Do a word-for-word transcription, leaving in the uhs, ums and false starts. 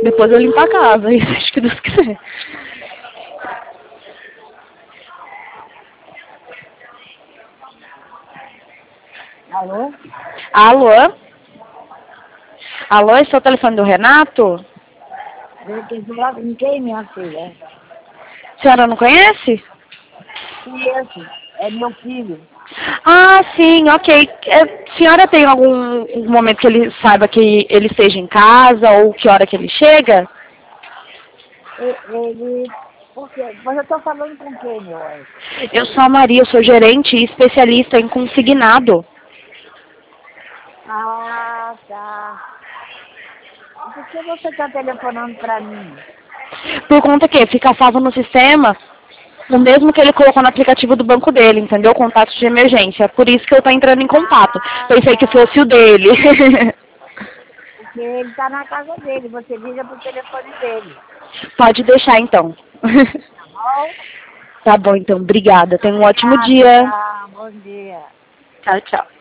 Depois eu limpo a casa, isso acho que Deus quiser. Alô? Alô? Alô, esse é o telefone do Renato? Eu tenho que falar com quem, minha filha? A senhora não conhece? Conheço. É meu filho. Ah, sim, ok. É, a senhora tem algum momento que ele saiba que ele esteja em casa ou que hora que ele chega? E- Ele... Por quê? Mas eu tô falando com quem, meu anjo? Eu sou a Maria, eu sou gerente e especialista em consignado. Ah, tá. E por que você tá telefonando pra mim? Por conta que fica salvo no sistema o mesmo que ele colocou no aplicativo do banco dele, entendeu? Contato de emergência. Por isso que eu tô entrando em contato. Ah, Pensei que tá. fosse o dele. Porque ele tá na casa dele. Você liga pro telefone dele. Pode deixar então. Tá bom? Tá bom, então. Obrigada. Tenha um ótimo Obrigada, dia. tá. Bom dia. Tchau, tchau.